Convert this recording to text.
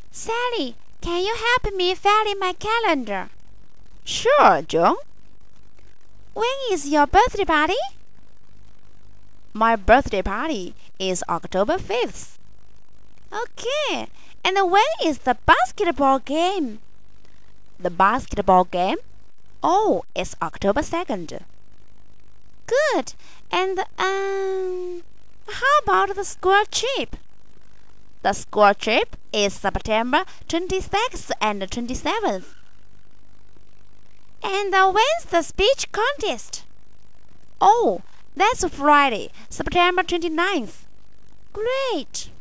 Sally, can you help me fill in my calendar? Sure, John. When is your birthday party? My birthday party is October 5th. Okay, and when is the basketball game? The basketball game? Oh, it's October 2nd. Good. And how about the school trip? The school trip is September 26th and 27th. And when's the speech contest? Oh, that's Friday, September 29th. Great.